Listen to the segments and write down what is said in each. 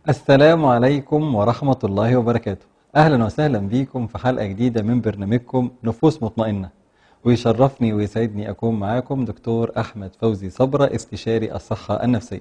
السلام عليكم ورحمة الله وبركاته. أهلا وسهلا بكم في حلقة جديدة من برنامجكم نفوس مطمئنة. ويشرفني ويسعدني أكون معاكم دكتور أحمد فوزي صبرة، استشاري الصحة النفسية.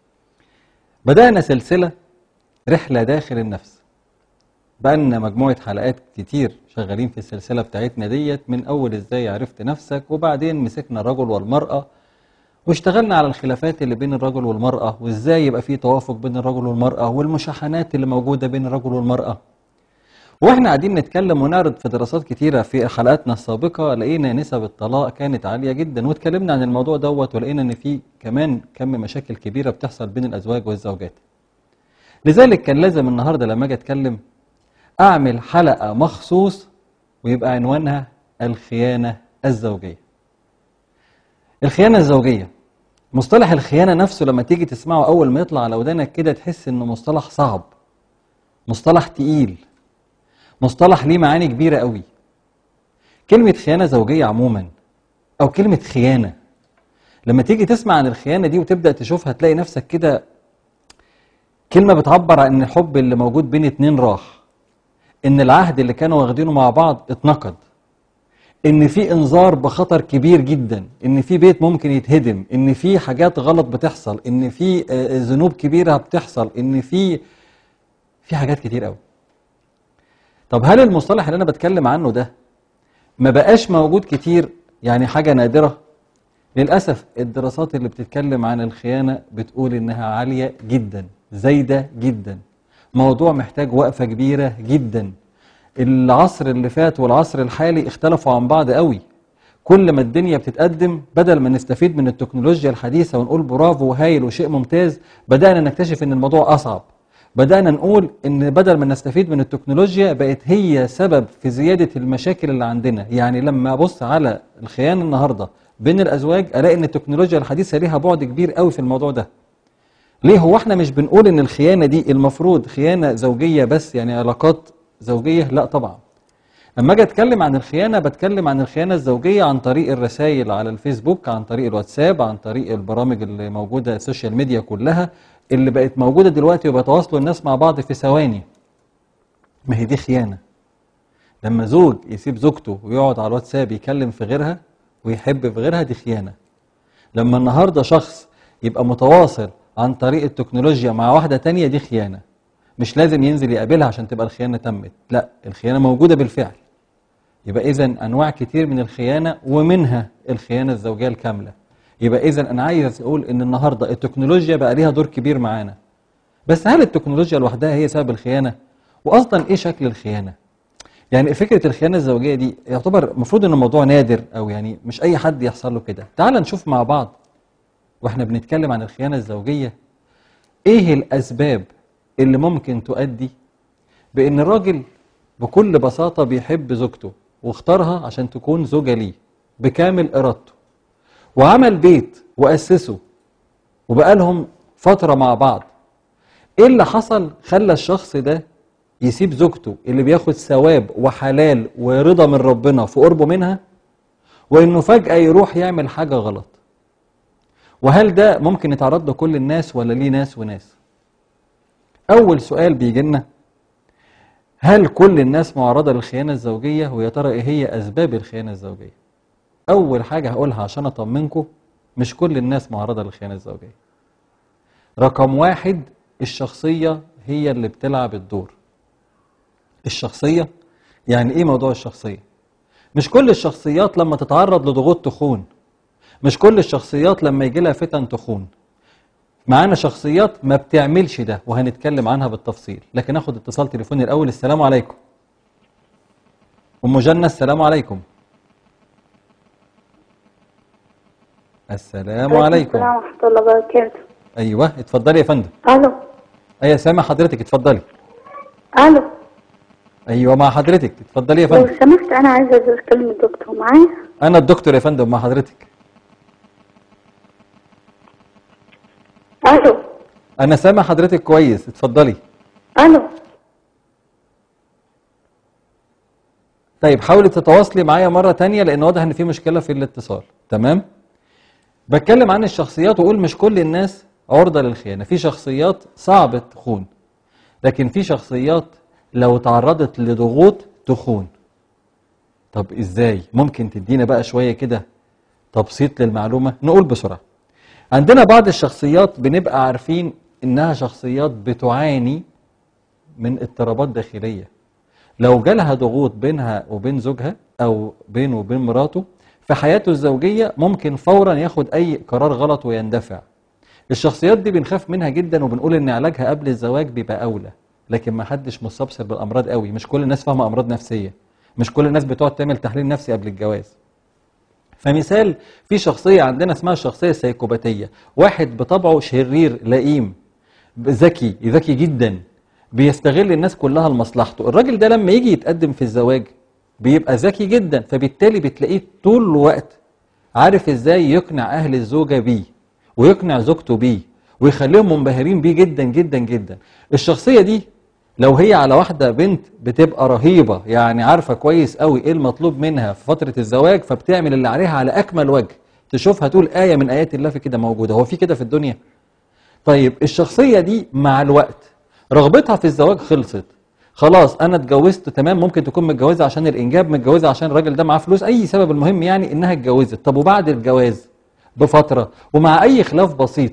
بدأنا سلسلة رحلة داخل النفس. بقالنا مجموعة حلقات كتير شغالين في السلسلة بتاعتنا ديت، من أول إزاي عرفت نفسك، وبعدين مسكنا الرجل والمرأة واشتغلنا على الخلافات اللي بين الرجل والمرأة، وازاي يبقى في توافق بين الرجل والمرأة، والمشاحنات اللي موجودة بين الرجل والمرأة. واحنا قاعدين نتكلم ونعرض في دراسات كتيرة في حلقاتنا السابقة، لقينا نسب الطلاق كانت عالية جدا، واتكلمنا عن الموضوع دوت، ولقينا ان في كمان كم مشاكل كبيرة بتحصل بين الازواج والزوجات. لذلك كان لازم النهاردة لما اجي اتكلم اعمل حلقة مخصوص ويبقى عنوانها الخيانة الزوجية. الخيانة الزوجية، مصطلح الخيانة نفسه لما تيجي تسمعه أول ما يطلع على ودانك كده تحس إنه مصطلح صعب، مصطلح تقيل، مصطلح ليه معاني كبيرة قوي. كلمة خيانة زوجية عموما أو كلمة خيانة، لما تيجي تسمع عن الخيانة دي وتبدأ تشوفها تلاقي نفسك كده كلمة بتعبر عن إن الحب اللي موجود بين اتنين راح، إن العهد اللي كانوا واخدينه مع بعض اتنقض، ان في انذار بخطر كبير جدا، ان في بيت ممكن يتهدم، ان في حاجات غلط بتحصل، ان في ذنوب كبيرة بتحصل، ان في حاجات كتير قوي. طب هل المصطلح اللي انا بتكلم عنه ده ما بقاش موجود كتير، يعني حاجة نادرة؟ للأسف الدراسات اللي بتتكلم عن الخيانة بتقول انها عالية جدا، زايدة جدا، موضوع محتاج وقفة كبيرة جدا. العصر اللي فات والعصر الحالي اختلفوا عن بعض قوي. كل ما الدنيا بتتقدم بدل ما نستفيد من التكنولوجيا الحديثة ونقول برافو وهايل وشيء ممتاز، بدأنا نكتشف ان الموضوع أصعب. بدأنا نقول ان بدل ما نستفيد من التكنولوجيا بقت هي سبب في زيادة المشاكل اللي عندنا. يعني لما أبص على الخيانة النهاردة بين الأزواج ألاقي ان التكنولوجيا الحديثة ليها بعد كبير قوي في الموضوع ده. ليه؟ هو احنا مش بنقول ان الخيانة دي المفروض خيانة زوجية بس، يعني علاقات زوجية؟ لا طبعا. لما اجي اتكلم عن الخيانة بتكلم عن الخيانة الزوجية عن طريق الرسائل على الفيسبوك، عن طريق الواتساب، عن طريق البرامج اللي موجودة السوشيال ميديا كلها اللي بقت موجودة دلوقتي وبيتواصلوا الناس مع بعض في ثواني. ما هي دي خيانة. لما زوج يسيب زوجته ويقعد على الواتساب يكلم في غيرها ويحب في غيرها، دي خيانة. لما النهاردة شخص يبقى متواصل عن طريق التكنولوجيا مع واحدة تانية، دي خيانة. مش لازم ينزل يقابلها عشان تبقى الخيانة تمت، لا، الخيانة موجودة بالفعل. يبقى إذن أنواع كتير من الخيانة، ومنها الخيانة الزوجية الكاملة. يبقى إذن أنا عايز أقول إن النهاردة التكنولوجيا بقى ليها دور كبير معانا. بس هل التكنولوجيا لوحدها هي سبب الخيانة؟ وأصلا إيه شكل الخيانة؟ يعني فكرة الخيانة الزوجية دي يعتبر المفروض إنه موضوع نادر، أو يعني مش أي حد يحصل له كده. تعال نشوف مع بعض وإحنا بنتكلم عن الخيانة الزوجية إيه الأسباب اللي ممكن تؤدي بإن الراجل بكل بساطة بيحب زوجته واختارها عشان تكون زوجة ليه بكامل إرادته، وعمل بيت وأسسه وبقى لهم فترة مع بعض. إيه اللي حصل خلى الشخص ده يسيب زوجته اللي بياخد ثواب وحلال ورضا من ربنا في قربه منها، وإنه فجأة يروح يعمل حاجة غلط؟ وهل ده ممكن يتعرض لكل الناس ولا ليه ناس وناس؟ أول سؤال بيجي لنا، هل كل الناس معرضة للخيانة الزوجية؟ ويا ترى إيه هي أسباب الخيانة الزوجية؟ أول حاجة هقولها عشان أطمنكم، مش كل الناس معرضة للخيانة الزوجية. رقم واحد، الشخصية هي اللي بتلعب الدور. الشخصية، يعني إيه موضوع الشخصية؟ مش كل الشخصيات لما تتعرض لضغوط تخون، مش كل الشخصيات لما يجي لها فتن تخون. معانا شخصيات ما بتعملش ده وهنتكلم عنها بالتفصيل، لكن اخد اتصال تليفوني الأول. السلام عليكم. أم جنة، السلام عليكم. السلام عليكم. السلام ورحمة الله وبركاته. أيوه اتفضلي يا فندم. ألو. أيوه سامع حضرتك، اتفضلي. ألو. أيوه مع حضرتك، اتفضلي يا لو فندم. سمحت أنا عايزة أكلم الدكتور معايا. أنا الدكتور يا فندم مع حضرتك. ألو. أنا سامع حضرتك كويس، اتفضلي. ألو. طيب حاولي تتواصلي معايا مرة تانية لأن واضح إن في مشكلة في الاتصال. تمام؟ بتكلم عن الشخصيات وأقول مش كل الناس عرضة للخيانة، في شخصيات صعب تخون. لكن في شخصيات لو تعرضت لضغوط تخون. طب ازاي؟ ممكن تدينا بقى شوية كده تبسيط للمعلومة؟ نقول بسرعة. عندنا بعض الشخصيات بنبقى عارفين انها شخصيات بتعاني من اضطرابات داخلية. لو جالها ضغوط بينها وبين زوجها او بينه وبين مراته في حياته الزوجية ممكن فورا ياخد اي قرار غلط ويندفع. الشخصيات دي بنخاف منها جدا وبنقول ان علاجها قبل الزواج بيبقى اولى، لكن ما حدش مستبصر بالامراض قوي. مش كل الناس فاهمه امراض نفسيه، مش كل الناس بتقعد تعمل تحليل نفسي قبل الجواز. فمثال، في شخصيه عندنا اسمها الشخصيه السيكوباتيه، واحد بطبعه شرير لئيم ذكي جدا، بيستغل الناس كلها لمصلحته. الراجل ده لما يجي يتقدم في الزواج بيبقى ذكي جدا، فبالتالي بتلاقيه طول الوقت عارف ازاي يقنع اهل الزوجه بيه ويقنع زوجته بيه ويخليهم منبهرين بيه جدا جدا جدا. الشخصيه دي لو هي على واحده بنت بتبقى رهيبه، يعني عارفه كويس قوي ايه المطلوب منها في فتره الزواج، فبتعمل اللي عليها على اكمل وجه. تشوفها تقول ايه من ايات الله في كده موجوده، هو في كده في الدنيا؟ طيب الشخصيه دي مع الوقت رغبتها في الزواج خلصت، خلاص انا اتجوزت تمام، ممكن تكون متجوزه عشان الانجاب، متجوزه عشان الراجل ده معاه فلوس، اي سبب، المهم يعني انها اتجوزت. طب وبعد الجواز بفتره ومع اي خلاف بسيط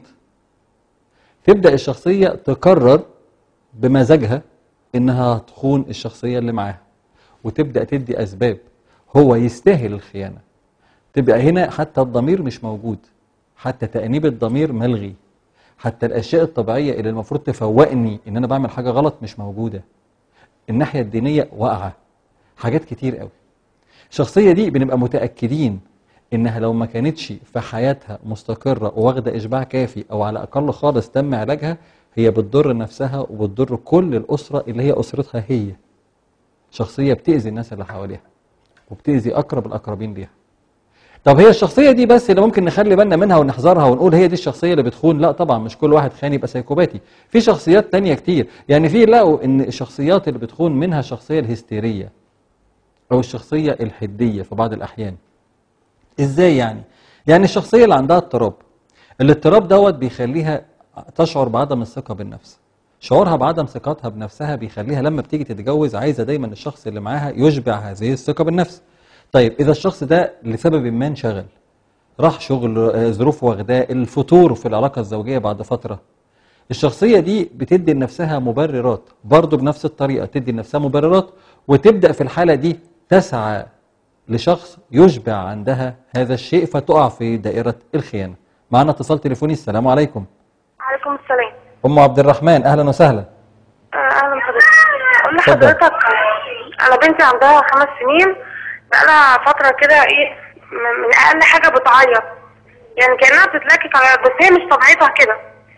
تبدا الشخصيه تقرر بمزاجها انها تخون الشخصيه اللي معاها، وتبدا تدي اسباب هو يستاهل الخيانه. تبقى هنا حتى الضمير مش موجود، حتى تأنيب الضمير ملغي، حتى الاشياء الطبيعيه اللي المفروض تفوقني ان انا بعمل حاجه غلط مش موجوده. الناحيه الدينيه واقعه، حاجات كتير قوي. الشخصيه دي بنبقى متاكدين انها لو ما كانتش في حياتها مستقره وواخده اشباع كافي او على الاقل خالص تم علاجها، هي بتضر نفسها وبتضر كل الاسره اللي هي اسرتها. هي شخصيه بتاذي الناس اللي حواليها وبتاذي اقرب الاقربين ليها. طب هي الشخصيه دي بس اللي ممكن نخلي بالنا منها ونحذرها ونقول هي دي الشخصيه اللي بتخون؟ لا طبعا، مش كل واحد خان يبقى سيكوباتي. في شخصيات تانية كتير، يعني في لقوا ان الشخصيات اللي بتخون منها الشخصيه الهستيريه او الشخصيه الحديه في بعض الاحيان. ازاي يعني؟ يعني الشخصيه اللي عندها اضطراب، الاضطراب دوت بيخليها تشعر بعدم الثقه بالنفس. شعورها بعدم ثقتها بنفسها بيخليها لما بتيجي تتجوز عايزه دايما الشخص اللي معاها يشبع هذه الثقه بالنفس. طيب اذا الشخص ده لسبب ما انشغل، راح شغل، ظروف واخداه، الفتور في العلاقه الزوجيه بعد فتره، الشخصيه دي بتدي لنفسها مبررات، برضه بنفس الطريقه تدي لنفسها مبررات، وتبدا في الحاله دي تسعى لشخص يشبع عندها هذا الشيء، فتقع في دائره الخيانه. معنا اتصال تليفوني. السلام عليكم. عليكم السلام. ام عبد الرحمن، اهلا وسهلا. اهلا بحضرتك. اقول لحضرتك انا بنتي عندها 5 سنين، بقالها فتره كده ايه، من اقل حاجه بتعيط، يعني كانها بتتلكك على، بس هي مش طبيعتها كده.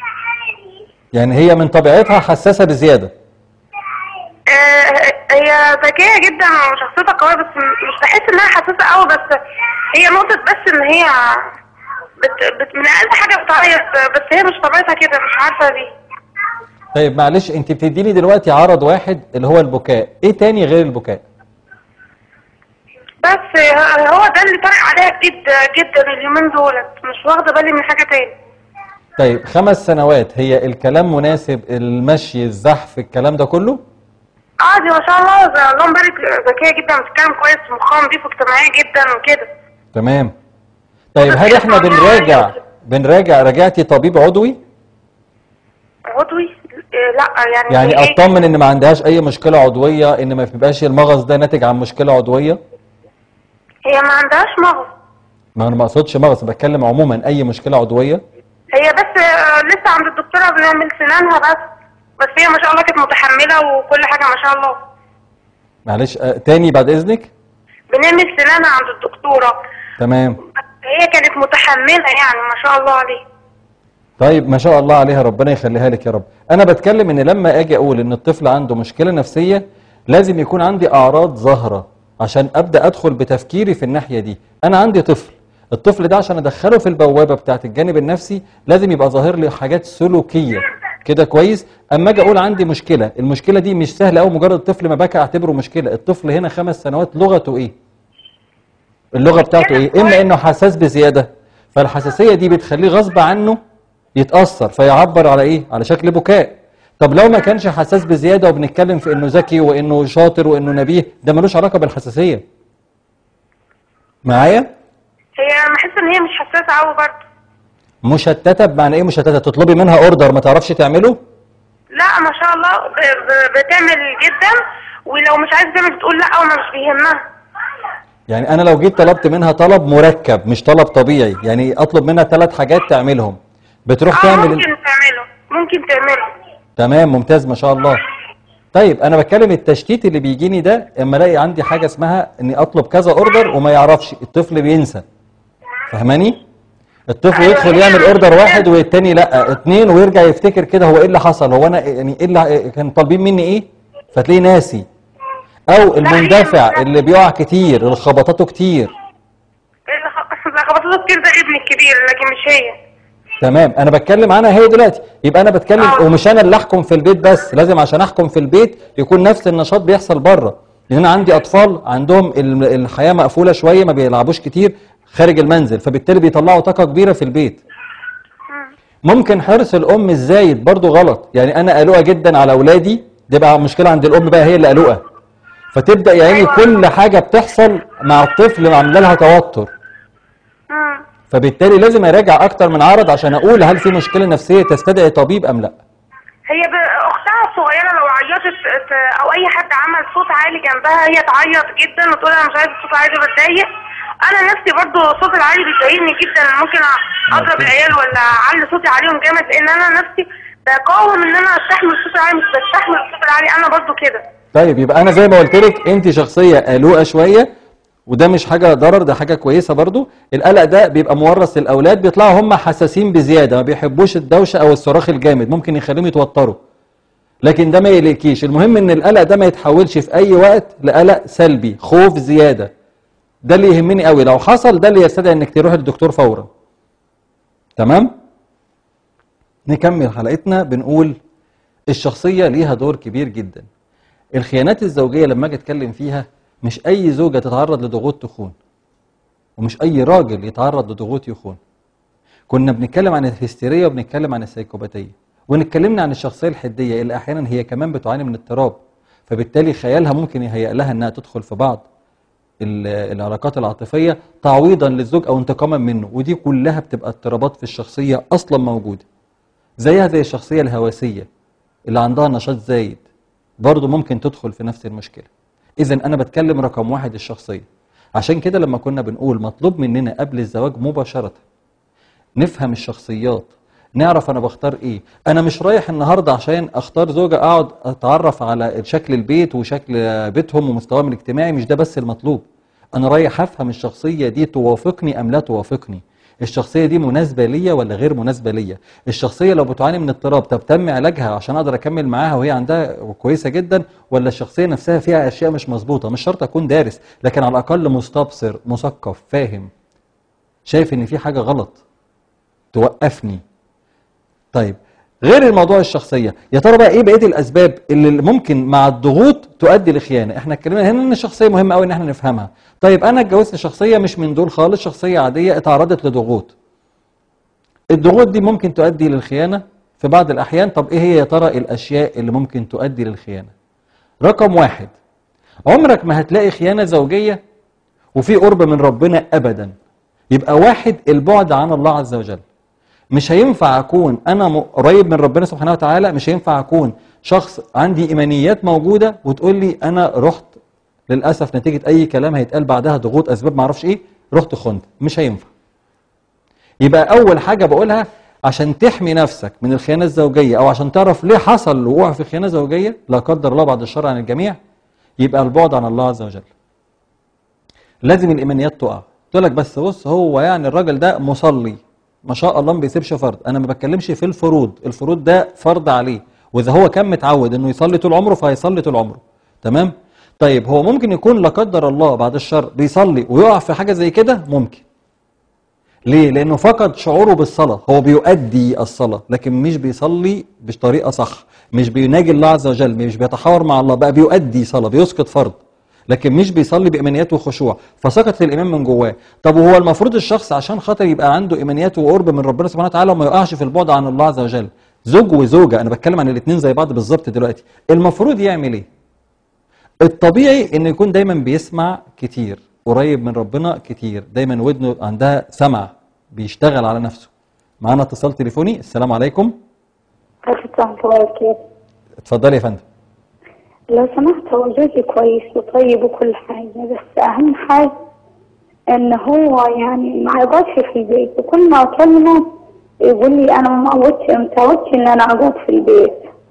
يعني هي من طبيعتها حساسه بزياده؟ هي ذكيه جدا وشخصيتها قويه، بس مش بحس انها حساسه قوي، بس هي نقطه بس ان هي من اقل حاجه بتعيط، بس هي مش طبيعتها كده، مش عارفه ليه. طيب معلش، انت بتديني دلوقتي عرض واحد اللي هو البكاء، ايه تاني غير البكاء؟ بس هو ده اللي طارق عليها جدا جدا اليومين دولت، مش واخده بالي من حاجه تاني. طيب 5 سنوات، هي الكلام مناسب، المشي، الزحف، الكلام ده كله؟ دي ما شاء الله، اللهم بارك، ذكيه جدا، بتتكلم كويس، مخها نضيف واجتماعيه جدا وكده. تمام. طيب هل احنا راجعتي طبيب عضوي؟ عضوي؟ لا يعني اطمن ان ما عندهاش اي مشكله عضويه، ان ما بيبقاش المغص ده ناتج عن مشكله عضويه؟ هي ما عندهاش مغص. ما انا ما اقصدش مغص، بتكلم عموما اي مشكله عضويه. هي بس لسه عند الدكتوره بنعمل سنانها بس هي ما شاء الله كانت متحمله وكل حاجه ما شاء الله. معلش تاني بعد اذنك. بنعمل سنانها عند الدكتوره. تمام. هي كانت متحمله يعني ما شاء الله عليها. طيب ما شاء الله عليها، ربنا يخليها لك يا رب. انا بتكلم ان لما اجي اقول ان الطفل عنده مشكله نفسيه لازم يكون عندي اعراض ظاهره عشان ابدا ادخل بتفكيري في الناحيه دي. انا عندي طفل، الطفل ده عشان ادخله في البوابه بتاعه الجانب النفسي لازم يبقى ظاهر لي حاجات سلوكيه كده كويس. اما اجي اقول عندي مشكله، المشكله دي مش سهله قوي مجرد الطفل ما بكى اعتبره مشكله. الطفل هنا 5 سنوات لغته ايه؟ اللغه بتاعته ايه؟ اما انه حساس بزياده، فالحساسيه دي بتخليه غصب عنه يتاثر فيعبر على ايه؟ على شكل بكاء. طب لو ما كانش حساس بزياده وبنتكلم في انه ذكي وانه شاطر وانه نبيه، ده ملوش علاقه بالحساسيه. معايا؟ هي انا بحس ان هي مش حساسه قوي برضه. مشتته بمعنى ايه مشتته؟ تطلبي منها اوردر ما تعرفش تعمله؟ لا ما شاء الله بتعمل جدا، ولو مش عايز تعمل بتقول لا وما مش بيهمها. يعني انا لو جيت طلبت منها طلب مركب مش طلب طبيعي، يعني اطلب منها 3 حاجات تعملهم، بتروح تعمل ممكن تعمله. تمام، ممتاز ما شاء الله. طيب انا بتكلم التشتيت اللي بيجيني ده اما الاقي عندي حاجه اسمها اني اطلب كذا اوردر وما يعرفش، الطفل بينسى. فاهماني؟ الطفل يدخل يعمل اوردر واحد والتاني لا 2 ويرجع يفتكر كده هو ايه اللي حصل، هو انا يعني ايه اللي كان طالبين مني ايه، فتلاقيه ناسي. او المندفع اللي بيقع كتير، اللي خبطاته كتير. لا خبطاته كتير ده ابني الكبير لكن مش هي. تمام، انا بتكلم عنها هي دلوقتي. يبقى انا بتكلم ومش انا اللي احكم في البيت بس، لازم عشان احكم في البيت يكون نفس النشاط بيحصل بره. لان انا عندي اطفال عندهم الحياه مقفوله شويه، ما بيلعبوش كتير خارج المنزل، فبالتالي بيطلعوا طاقه كبيره في البيت. ممكن حرص الام الزايد برضو غلط، يعني انا قلقه جدا على اولادي، دي بقى مشكله عند الام بقى، هي اللي قلقه، فتبدا يعني كل حاجه بتحصل مع الطفل عامله لها توتر. فبالتالي لازم اراجع اكتر من عرض عشان اقول هل في مشكله نفسيه تستدعي طبيب ام لا. هي اختها الصغيره لو عيطت او اي حد عمل صوت عالي جنبها هي تعيط جدا وتقول انا مش عايزه صوت عالي بتضايق. انا نفسي برضو الصوت العالي بيضايقني جدا، ممكن اضرب العيال ولا اعلي صوتي عليهم جامد، لان انا نفسي بقاوم ان انا استحمل الصوت العالي، مش بستحمل الصوت العالي انا برضو كده. طيب يبقى انا زي ما قلت لك انت شخصيه قلوقه شويه، وده مش حاجه ضرر، ده حاجه كويسه برضو. القلق ده بيبقى مورث للاولاد، بيطلعوا هم حساسين بزياده، ما بيحبوش الدوشه او الصراخ الجامد، ممكن يخليهم يتوتروا. لكن ده ما يقلقكيش، المهم ان القلق ده ما يتحولش في اي وقت لقلق سلبي، خوف زياده. ده اللي يهمني قوي، لو حصل ده اللي يستدعي انك تروح للدكتور فورا. تمام؟ نكمل حلقتنا بنقول الشخصيه ليها دور كبير جدا. الخيانات الزوجيه لما اجي اتكلم فيها، مش اي زوجه تتعرض لضغوط تخون، ومش اي راجل يتعرض لضغوط يخون. كنا بنتكلم عن الهستيريه وبنتكلم عن السيكوباتيه، ونتكلمنا عن الشخصيه الحديه اللي احيانا هي كمان بتعاني من اضطراب، فبالتالي خيالها ممكن يهيأ لها انها تدخل في بعض العلاقات العاطفيه تعويضا للزوج او انتقاما منه، ودي كلها بتبقى اضطرابات في الشخصيه اصلا موجوده. زيها زي الشخصيه الهوسيه اللي عندها نشاط زايد، برضه ممكن تدخل في نفس المشكله. اذا انا بتكلم رقم 1 الشخصيه. عشان كده لما كنا بنقول مطلوب مننا قبل الزواج مباشره نفهم الشخصيات، نعرف انا بختار ايه. انا مش رايح النهارده عشان اختار زوجه اقعد اتعرف على شكل البيت وشكل بيتهم ومستواهم الاجتماعي، مش ده بس المطلوب. انا رايح افهم الشخصيه دي توافقني ام لا توافقني، الشخصيه دي مناسبه ليا ولا غير مناسبه ليا. الشخصيه لو بتعاني من اضطراب، طب تم علاجها عشان اقدر اكمل معاها وهي عندها كويسه جدا، ولا الشخصيه نفسها فيها اشياء مش مظبوطه. مش شرط اكون دارس، لكن على الاقل مستبصر مثقف فاهم، شايف ان في حاجه غلط توقفني. طيب غير الموضوع الشخصيه، يا ترى بقى ايه بقيه الاسباب اللي ممكن مع الضغوط تؤدي لخيانه؟ احنا اتكلمنا هنا ان الشخصيه مهمه قوي ان احنا نفهمها. طيب انا اتجوزت شخصيه مش من دول خالص، شخصيه عاديه اتعرضت لضغوط. الضغوط دي ممكن تؤدي للخيانه في بعض الاحيان. طب ايه هي يا ترى الاشياء اللي ممكن تؤدي للخيانه؟ رقم 1، عمرك ما هتلاقي خيانه زوجيه وفي قرب من ربنا ابدا. يبقى 1 البعد عن الله عز وجل. مش هينفع اكون انا قريب من ربنا سبحانه وتعالى، مش هينفع اكون شخص عندي ايمانيات موجوده وتقول لي انا رحت للاسف نتيجه اي كلام هيتقال بعدها ضغوط اسباب ما اعرفش ايه رحت خنت. مش هينفع. يبقى اول حاجه بقولها عشان تحمي نفسك من الخيانه الزوجيه، او عشان تعرف ليه حصل الوقوع في خيانه زوجيه لا قدر الله بعد الشر عن الجميع، يبقى البعد عن الله عز وجل. لازم الايمانيات تقع. تقول لك بس بص هو يعني الراجل ده مصلي ما شاء الله ما بيسيبش فرض. انا ما بتكلمش في الفروض، الفروض ده فرض عليه، واذا هو كان متعود انه يصلي طول عمره فهيصلي طول عمره. تمام؟ طيب هو ممكن يكون لا قدر الله بعد الشر بيصلي ويقع في حاجه زي كده؟ ممكن. ليه؟ لانه فقد شعوره بالصلاه. هو بيؤدي الصلاه لكن مش بيصلي بطريقه صح، مش بيناجي الله عز وجل، مش بيتحاور مع الله، بقى بيؤدي صلاه بيسقط فرض لكن مش بيصلي بايمانيات وخشوع، فسقط الايمان من جواه. طب وهو المفروض الشخص عشان خاطر يبقى عنده ايمانيات وقرب من ربنا سبحانه وتعالى وما يقعش في البعد عن الله عز وجل، زوج وزوجه، انا بتكلم عن الاثنين زي بعض بالظبط دلوقتي، المفروض يعمل ايه؟ الطبيعي انه يكون دايما بيسمع كتير، قريب من ربنا كتير، دايما ودنه عندها سمع، بيشتغل على نفسه. معانا اتصال تليفوني. السلام عليكم. ورحمة الله وبركاته. اتفضلي يا فندم. لو سمحت، هو جوزي كويس وطيب وكل حاجة، بس أهم حاجة إن هو يعني ما يقعدش في البيت، وكل ما أكلمه يقول لي أنا ما متعودش إن أنا أقعد في البيت.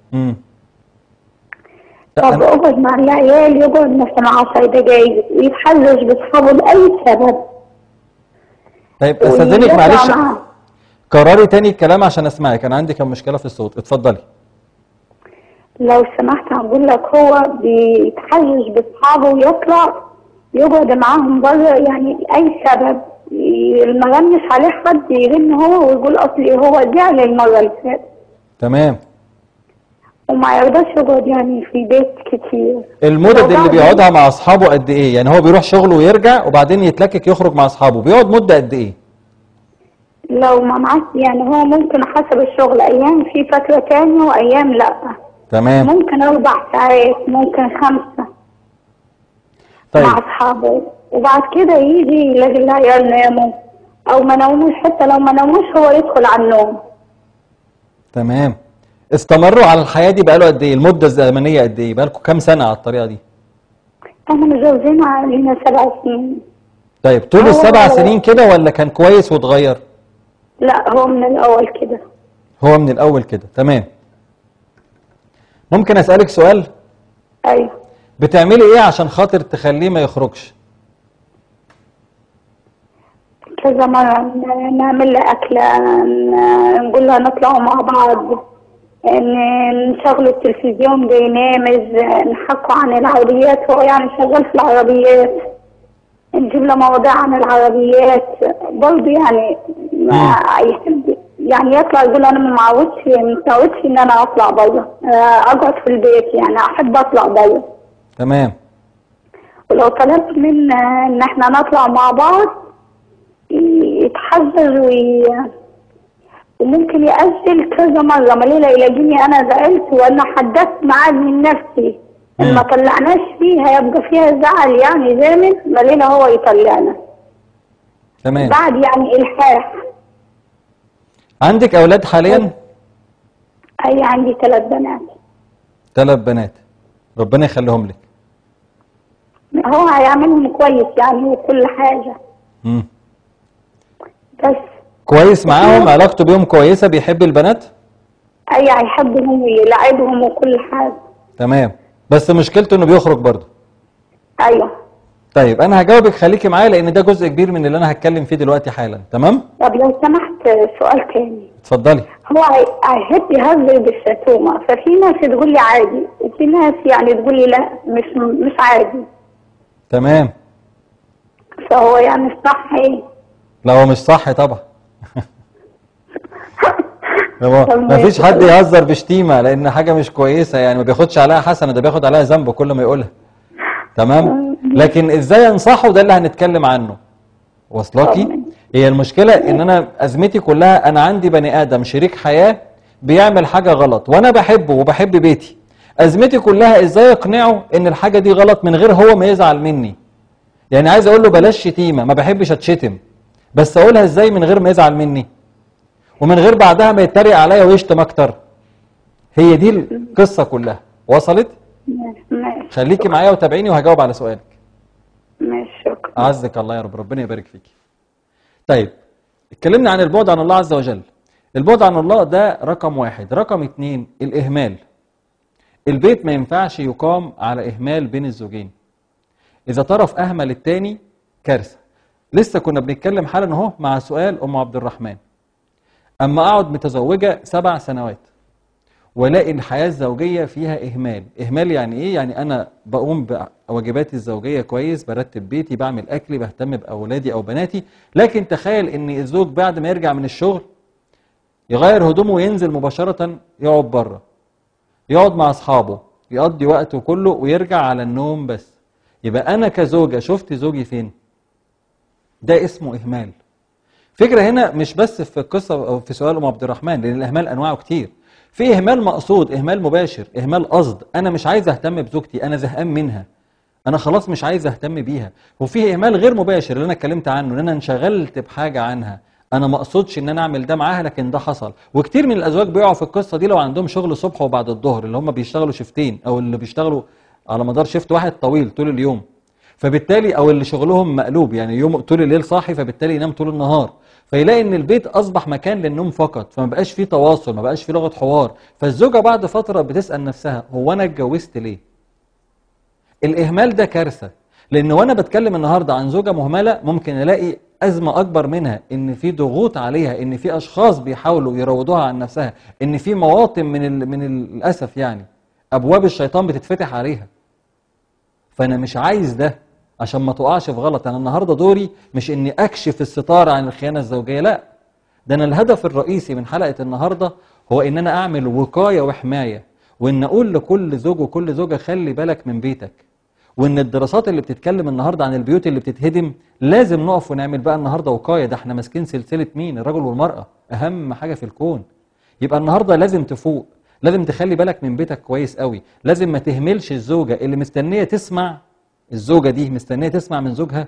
طب أقعد مع العيال، يقعد مثلا 10 دقايق ويتحرج بأصحابه لأي سبب. طيب استاذنك معلش كرري تاني الكلام عشان اسمعك، انا عندي كم مشكله في الصوت. اتفضلي. لو سمحت هقول لك، هو بيتحرج باصحابه ويطلع يقعد معاهم بره، يعني لاي سبب ما غنش عليه حد يرن هو ويقول اصلي هو زعل المره اللي فاتت. تمام. وما يرضاش يقعد يعني في البيت كتير. المدد اللي بيقعدها مع اصحابه قد ايه؟ يعني هو بيروح شغله ويرجع وبعدين يتلكك يخرج مع اصحابه، بيقعد مده قد ايه؟ لو ما معاك يعني هو ممكن حسب الشغل، ايام في فتره تانية وايام لا. تمام. ممكن 4 ساعات، ممكن 5. طيب. مع اصحابه، وبعد كده يجي يلاقي العيال ناموا او ما ناموش، حتى لو ما ناموش هو يدخل على النوم. تمام. استمروا على الحياه دي بقاله قد ايه؟ المده الزمنيه قد ايه؟ بقالكم كام سنه على الطريقه دي؟ احنا متجوزين لنا 7 سنين. طيب طول ال7 سنين كده ولا كان كويس واتغير؟ لا، هو من الاول كده. هو من الاول كده. تمام. ممكن اسالك سؤال؟ ايوه. بتعملي ايه عشان خاطر تخليه ما يخرجش؟ كذا مرة نعمل له أكلة، نقول له نطلعوا مع بعض، نشغل التلفزيون بينامز، نحكوا عن العربيات، هو يعني شغال في العربيات، نجيب له مواضيع عن العربيات برضه، يعني ما يحب يعني يطلع يقول أنا ما متعودش إن أنا أطلع بره، أقعد في البيت، يعني أحب أطلع بره. تمام. ولو طلبت منه إن إحنا نطلع مع بعض يتحذر وممكن يأجل كذا مرة، مليلة يلاقيني أنا زعلت وأنا حدثت معاه من نفسي إن ما طلعناش فيها يبقى فيها زعل يعني جامد، مليلة هو يطلعنا. تمام. بعد يعني إلحاح. عندك أولاد حاليا؟ أي، عندي 3 بنات. 3 بنات، ربنا يخليهم لك. هو هيعملهم كويس يعني وكل حاجة. بس كويس معاهم، علاقته بيهم كويسة، بيحب البنات؟ أي، هيحبهم ويلعبهم وكل حاجة. تمام. بس مشكلته إنه بيخرج برضه. أيوه. طيب أنا هجاوبك، خليكي معايا لأن ده جزء كبير من اللي أنا هتكلم فيه دلوقتي حالا. تمام؟ طب لو سمحت سؤال تاني. اتفضلي. هو هيحب يهزر بالشتومة، ففي ناس تقول لي عادي وفي ناس يعني تقول لي لا مش عادي. تمام. فهو يعني الصح ايه؟ لا هو مش صح طبعا. ما فيش حد يهزر بشتيمة لأن حاجة مش كويسة، يعني ما بياخدش عليها حسنة، ده بياخد عليها ذنب كل ما يقولها. تمام؟ لكن ازاي انصحه ده اللي هنتكلم عنه. واصلاكي؟ هي المشكلة ان انا ازمتي كلها انا عندي بني ادم شريك حياة بيعمل حاجة غلط وانا بحبه وبحب بيتي. ازمتي كلها ازاي اقنعه ان الحاجة دي غلط من غير هو ما يزعل مني. يعني عايز اقول له بلاش شتيمة، ما بحبش اتشتم، بس اقولها ازاي من غير ما يزعل مني ومن غير بعدها ما يتريق عليا ويشتم اكتر. هي دي القصة كلها. وصلت؟ ماشي. خليكي معايا وتابعيني وهجاوب على سؤالك. ماشي، شكرا. أعزك الله يا رب، ربنا يبارك فيكي. طيب اتكلمنا عن البعد عن الله عز وجل. البعد عن الله ده رقم 1. رقم 2 الإهمال. البيت ما ينفعش يقام على إهمال بين الزوجين. إذا طرف أهمل التاني كارثة. لسه كنا بنتكلم حالا اهو مع سؤال أم عبد الرحمن. أما أقعد متزوجة 7 سنوات ولاقي الحياة الزوجية فيها إهمال. إهمال يعني إيه؟ يعني أنا بقوم بواجباتي الزوجية كويس، برتب بيتي، بعمل أكلي، بهتم بأولادي أو بناتي، لكن تخيل إن الزوج بعد ما يرجع من الشغل يغير هدومه وينزل مباشرة يقعد بره، يقعد مع أصحابه، يقضي وقته كله ويرجع على النوم بس. يبقى أنا كزوجة شفت زوجي فين؟ ده اسمه إهمال. فكرة هنا مش بس في القصة أو في سؤال أم عبد الرحمن، لأن الإهمال أنواعه كتير. في اهمال مقصود، اهمال مباشر، اهمال قصد. انا مش عايز اهتم بزوجتي، انا زهقان منها، انا خلاص مش عايز اهتم بيها. وفي اهمال غير مباشر اللي انا اتكلمت عنه، ان انا انشغلت بحاجه عنها، انا ما اقصدش ان انا اعمل ده معاها لكن ده حصل. وكتير من الازواج بيقعوا في القصه دي لو عندهم شغل الصبح وبعد الظهر، اللي هم بيشتغلوا شيفتين او اللي بيشتغلوا على مدار شيفت واحد طويل طول اليوم، فبالتالي او اللي شغلهم مقلوب، يعني يوم طول الليل صاحي فبالتالي ينام طول النهار، فيلاقي ان البيت اصبح مكان للنوم فقط، فما بقاش فيه تواصل، ما بقاش فيه لغه حوار. فالزوجه بعد فتره بتسال نفسها هو انا اتجوزت ليه؟ الاهمال ده كارثه. لان وانا بتكلم النهارده عن زوجه مهمله ممكن الاقي ازمه اكبر منها، ان في ضغوط عليها، ان في اشخاص بيحاولوا يروضوها عن نفسها، ان في مواطن من الاسف يعني ابواب الشيطان بتتفتح عليها. فانا مش عايز ده عشان ما تقعش في غلط. انا النهارده دوري مش اني اكشف الستار عن الخيانه الزوجيه، لا، ده انا الهدف الرئيسي من حلقه النهارده هو ان انا اعمل وقايه وحمايه، وان اقول لكل زوج وكل زوجه خلي بالك من بيتك. وان الدراسات اللي بتتكلم النهارده عن البيوت اللي بتتهدم لازم نقف ونعمل بقى النهارده وقايه. ده احنا ماسكين سلسله مين؟ الرجل والمراه، اهم حاجه في الكون. يبقى النهارده لازم تفوق، لازم تخلي بالك من بيتك كويس قوي، لازم ما تهملش الزوجه اللي مستنيه تسمع، الزوجه دي مستنيه تسمع من زوجها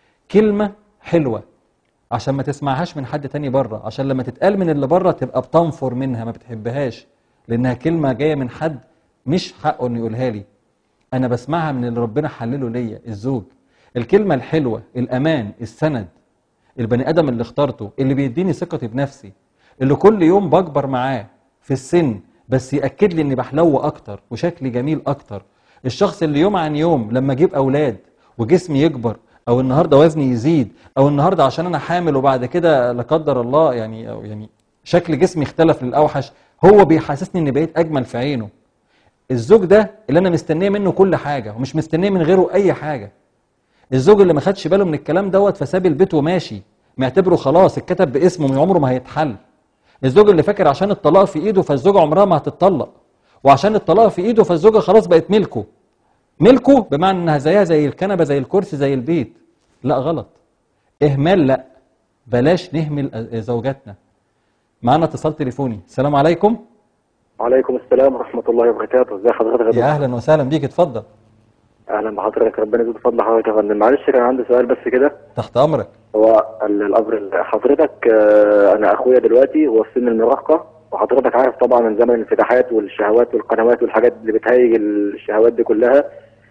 كلمه حلوه عشان ما تسمعهاش من حد تاني بره، عشان لما تتقال من اللي بره تبقى بتنفر منها، ما بتحبهاش، لانها كلمه جايه من حد مش حقه انه يقولها لي. انا بسمعها من اللي ربنا حلله ليا، الزوج. الكلمه الحلوه، الامان، السند، البني ادم اللي اخترته، اللي بيديني ثقتي بنفسي، اللي كل يوم بكبر معاه في السن بس ياكد لي اني بحلو اكتر وشكلي جميل اكتر. الشخص اللي يوم عن يوم لما اجيب اولاد وجسمي يكبر، او النهارده وزني يزيد، او النهارده عشان انا حامل وبعد كده لا قدر الله يعني أو يعني شكل جسمي اختلف للاوحش، هو بيحسسني اني بقيت اجمل في عينه. الزوج ده اللي انا مستنيه منه كل حاجه ومش مستنيه من غيره اي حاجه. الزوج اللي ما خدش باله من الكلام دوت فساب البيت وماشي معتبره خلاص اتكتب باسمه من عمره ما هيتحل. الزوج اللي فاكر عشان الطلاق في ايده فالزوجه عمرها ما هتتطلق، وعشان الطلاق في ايده فالزوجه خلاص بقت ملكه. ملكه بمعنى انها زيها زي الكنبه، زي الكرسي، زي البيت. لا، غلط، اهمال، لا، بلاش نهمل زوجاتنا. معانا اتصال تليفوني. السلام عليكم. وعليكم السلام ورحمة الله وبركاته. ازي حضرتك يا اهلا وسهلا بيك، اتفضل. اهلا بحضرتك، ربنا يزيد فضل حضرتك يا فندم. معلش كان عندي سؤال بس كده. تحت امرك. هو الامر حضرتك، انا اخويا دلوقتي هو في سن المراهقة، وحضرتك عارف طبعا من زمن الانفتاحات والشهوات والقنوات والحاجات اللي بتهيج الشهوات دي كلها.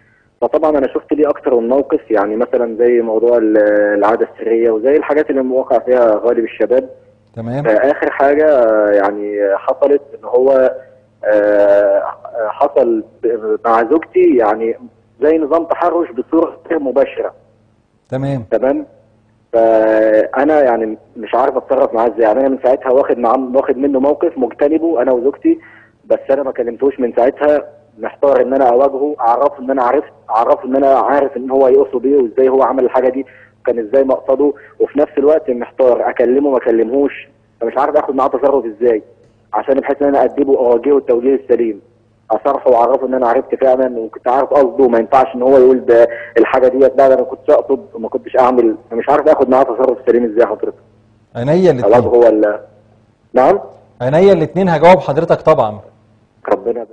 فطبعا انا شفت ليه اكتر من موقف، يعني مثلا زي موضوع العادة السرية وزي الحاجات اللي موقع فيها غالب الشباب. تمام. فاخر حاجة يعني حصلت ان هو حصل مع زوجتي يعني زي نظام تحرش بصورة غير مباشرة. تمام. فأنا يعني مش عارف اتصرف معاه ازاي. يعني انا من ساعتها واخد منه موقف مجتنبه انا وزوجتي، بس انا ما كلمتوش من ساعتها. محتار ان انا اواجهه، اعرفه ان انا اعرفه ان انا عارف ان هو يقصد ايه وازاي هو عمل الحاجة دي، كان ازاي مقصده، وفي نفس الوقت محتار اكلمه ما اكلمهوش. فمش عارف اخد معاه تصرف ازاي عشان بحيث ان انا اديبه اوجهه التوجيه السليم، اصرحه واعرفه ان انا عرفت فعلا وكنت عارف قصده، وما ينفعش ان هو يقول ده الحاجه ديت، لا انا كنتش اقصد وما كنتش اعمل. مش عارف اخد معاه تصرف سليم ازاي حضرتك. عينيا الاثنين. اواجهه ولا؟ نعم. عينيا الاثنين هجاوب حضرتك طبعا. ربنا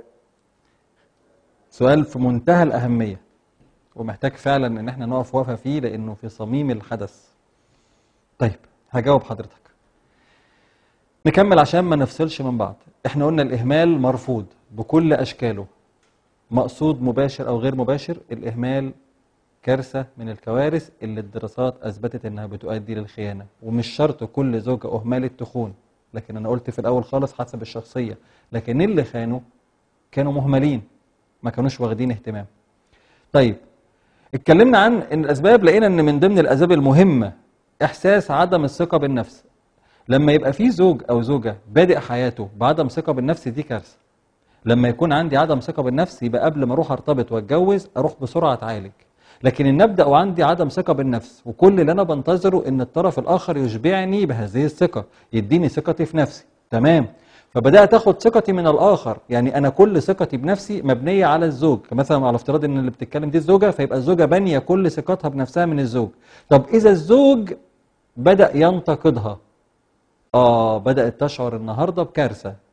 سؤال في منتهى الاهميه ومحتاج فعلا ان احنا نقف وقفه فيه لانه في صميم الحدث. طيب هجاوب حضرتك. نكمل عشان ما نفصلش من بعض. احنا قلنا الاهمال مرفوض بكل اشكاله، مقصود مباشر او غير مباشر. الاهمال كارثه من الكوارث اللي الدراسات اثبتت انها بتؤدي للخيانه، ومش شرط كل زوجه اهملت تخون، لكن انا قلت في الاول خالص حسب الشخصيه. لكن اللي خانوا كانوا مهملين، ما كانوش واخدين اهتمام. طيب اتكلمنا عن ان الاسباب، لقينا ان من ضمن الاسباب المهمه احساس عدم الثقه بالنفس. لما يبقى في زوج او زوجه بادئ حياته بعدم ثقه بالنفس، دي كارثه. لما يكون عندي عدم ثقه بالنفس يبقى قبل ما اروح ارتبط واتجوز اروح بسرعه اتعالج. لكن ان ابدا وعندي عدم ثقه بالنفس وكل اللي انا بنتظره ان الطرف الاخر يشبعني بهذه الثقه، يديني ثقتي في نفسي، تمام، فبدات اخد ثقتي من الاخر. يعني انا كل ثقتي بنفسي مبنيه على الزوج، مثلا على افتراض ان اللي بتتكلم دي الزوجه، فيبقى الزوجه بانيه كل ثقتها بنفسها من الزوج. طب اذا الزوج بدا ينتقدها، بدأت تشعر النهاردة بكارثة،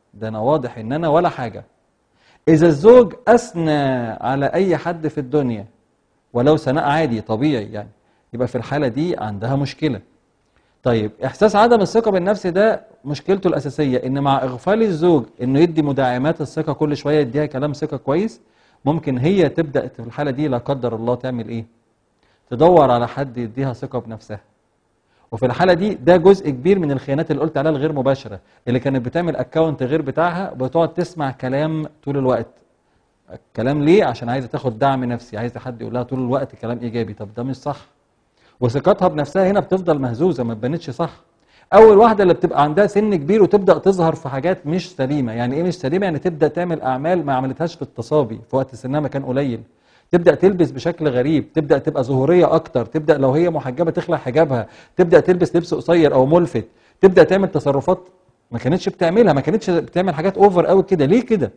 ده انا واضح ان انا ولا حاجه. اذا الزوج اثنى على اي حد في الدنيا ولو ثناء عادي طبيعي يعني، يبقى في الحاله دي عندها مشكله. طيب احساس عدم الثقه بالنفس ده مشكلته الاساسيه ان مع اغفال الزوج انه يدي مدعمات الثقه كل شويه يديها كلام ثقه كويس، ممكن هي تبدا في الحاله دي لا قدر الله تعمل ايه؟ تدور على حد يديها ثقه بنفسها. وفي الحاله دي ده جزء كبير من الخيانات اللي قلت عليها الغير مباشره، اللي كانت بتعمل اكونت غير بتاعها وبتقعد تسمع كلام طول الوقت. الكلام ليه؟ عشان عايزه تاخد دعم نفسي، عايزه حد يقول لها طول الوقت كلام ايجابي. طب ده مش صح. وثقتها بنفسها هنا بتفضل مهزوزه، ما اتبنتش صح. اول واحده اللي بتبقى عندها سن كبير وتبدا تظهر في حاجات مش سليمه. يعني ايه مش سليمه؟ يعني تبدا تعمل اعمال ما عملتهاش في التصابي في وقت سنها ما كان قليل، تبدا تلبس بشكل غريب، تبدا تبقى ظهوريه اكتر، تبدا لو هي محجبه تخلع حجابها، تبدا تلبس لبس قصير او ملفت، تبدا تعمل تصرفات ما كانتش بتعملها، ما كانتش بتعمل حاجات اوفر قوي كده. ليه كده؟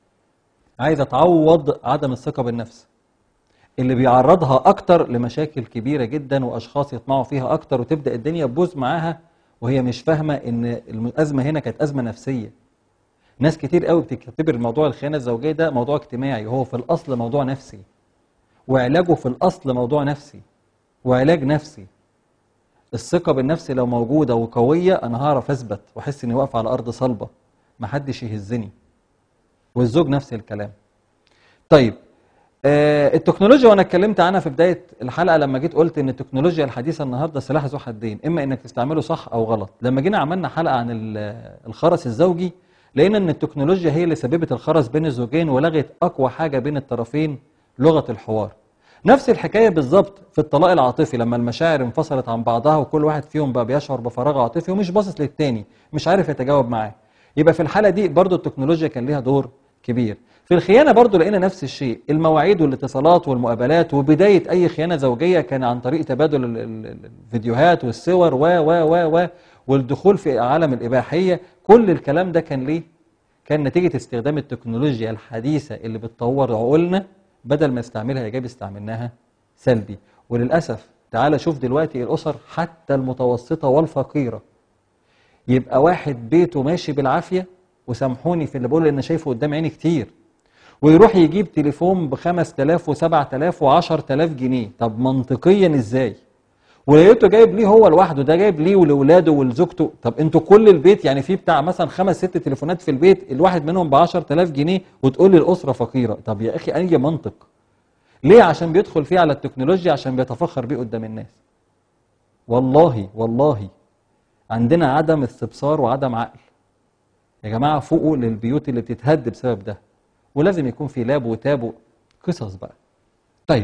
عايزه تعوض عدم الثقه بالنفس اللي بيعرضها اكتر لمشاكل كبيره جدا واشخاص يطمعوا فيها اكتر، وتبدا الدنيا تبوظ معاها وهي مش فاهمه ان الازمه هنا كانت ازمه نفسيه. ناس كتير قوي بتعتبر موضوع الخيانه الزوجيه ده موضوع اجتماعي، وهو في الاصل موضوع نفسي، وعلاجه في الاصل موضوع نفسي وعلاج نفسي. الثقه بالنفس لو موجوده وقويه انا هعرف اثبت واحس اني واقف على ارض صلبه، محدش يهزني. والزوج نفس الكلام. طيب التكنولوجيا وانا اتكلمت عنها في بدايه الحلقه لما جيت قلت ان التكنولوجيا الحديثه النهارده سلاح ذو حدين، اما انك تستعمله صح او غلط. لما جينا عملنا حلقه عن الخرس الزوجي لقينا ان التكنولوجيا هي اللي سببت الخرس بين الزوجين ولغت اقوى حاجه بين الطرفين، لغه الحوار. نفس الحكايه بالظبط في الطلاق العاطفي، لما المشاعر انفصلت عن بعضها وكل واحد فيهم بقى بيشعر بفراغ عاطفي ومش باصص للتاني، مش عارف يتجاوب معاه. يبقى في الحاله دي برضو التكنولوجيا كان ليها دور كبير. في الخيانة برضو لقينا نفس الشيء، المواعيد والاتصالات والمقابلات، وبداية أي خيانة زوجية كان عن طريق تبادل الفيديوهات والصور و والدخول في عالم الإباحية. كل الكلام ده كان ليه؟ كان نتيجة استخدام التكنولوجيا الحديثة اللي بتطور عقولنا، بدل ما استعملها إيجابي استعملناها سلبي. وللأسف تعال شوف دلوقتي الأسر حتى المتوسطة والفقيرة، يبقى واحد بيته ماشي بالعافية، وسامحوني في اللي بقول لأن شايفه قدام عيني كتير، ويروح يجيب تليفون ب5000 و7000 و10000 جنيه. طب منطقيا ازاي؟ ولقيته جايب ليه هو لوحده، ده جايب ليه ولولاده ولزوجته. طب انتوا كل البيت يعني في بتاع مثلا 5 6 تليفونات في البيت، الواحد منهم ب10000 جنيه، وتقول لي الاسره فقيره. طب يا اخي اي منطق؟ ليه؟ عشان بيدخل فيه على التكنولوجيا عشان بيتفخر بيه قدام الناس. والله عندنا عدم استبصار وعدم عقل يا جماعه. فوقوا للبيوت اللي بتتهد بسبب ده، ولازم يكون في لاب وتاب قصص بقى. طيب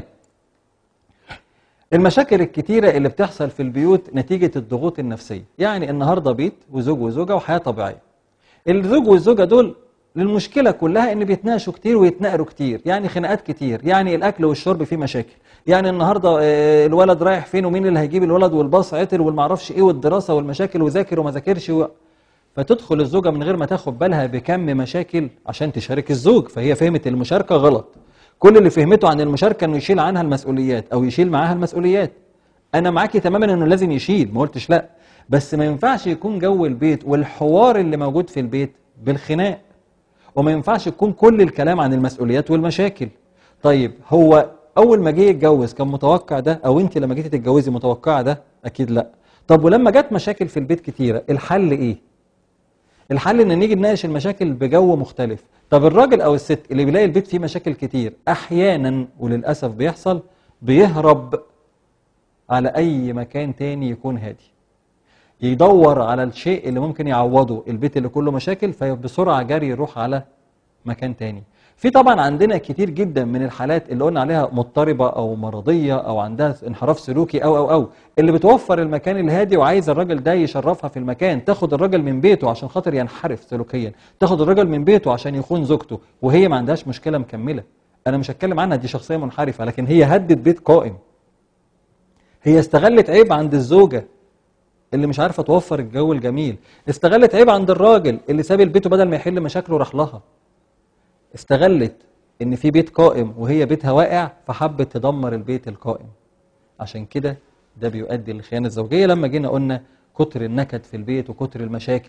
المشاكل الكتيرة اللي بتحصل في البيوت نتيجة الضغوط النفسية. يعني النهاردة بيت وزوج وزوجة وحياة طبيعية، الزوج والزوجة دول المشكلة كلها ان بيتناقشوا كتير ويتناقروا كتير، يعني خناقات كتير، يعني الاكل والشرب فيه مشاكل، يعني النهاردة الولد رايح فين ومين اللي هيجيب الولد والباص عطل والمعرفش ايه والدراسة والمشاكل وذاكر وما ذاكرش فتدخل الزوجة من غير ما تاخد بالها بكم مشاكل عشان تشارك الزوج. فهي فهمت المشاركة غلط. كل اللي فهمته عن المشاركة انه يشيل عنها المسؤوليات او يشيل معاها المسؤوليات. انا معاكي تماما انه لازم يشيل، ما قلتش لا، بس ما ينفعش يكون جو البيت والحوار اللي موجود في البيت بالخناق، وما ينفعش يكون كل الكلام عن المسؤوليات والمشاكل. طيب هو اول ما جه يتجوز كان متوقع ده؟ او انت لما جيتي تتجوزي متوقعه ده؟ اكيد لا. طب ولما جت مشاكل في البيت كتيرة الحل ايه؟ الحل ان نيجي نناقش المشاكل بجو مختلف. طب الراجل او الست اللي بيلاقي البيت فيه مشاكل كتير احيانا وللاسف بيحصل بيهرب على اي مكان تاني يكون هادي، يدور على الشيء اللي ممكن يعوضه البيت اللي كله مشاكل، فبسرعه جري يروح على مكان تاني. في طبعا عندنا كتير جدا من الحالات اللي قلنا عليها مضطربة او مرضية او عندها انحراف سلوكي او اللي بتوفر المكان الهادي وعايز الراجل ده يشرفها في المكان، تاخد الراجل من بيته عشان خاطر ينحرف سلوكيا، تاخد الراجل من بيته عشان يخون زوجته وهي ما عندهاش مشكلة مكملة. انا مش هتكلم عنها، دي شخصية منحرفة، لكن هي هدت بيت قائم. هي استغلت عيب عند الزوجة اللي مش عارفة توفر الجو الجميل، استغلت عيب عند الراجل اللي ساب البيت بدل ما يحل مشاكله راح لها، استغلت ان في بيت قائم وهي بيتها واقع فحبت تدمر البيت القائم. عشان كده ده بيؤدي للخيانة الزوجية. لما جينا قلنا كتر النكد في البيت وكتر المشاكل،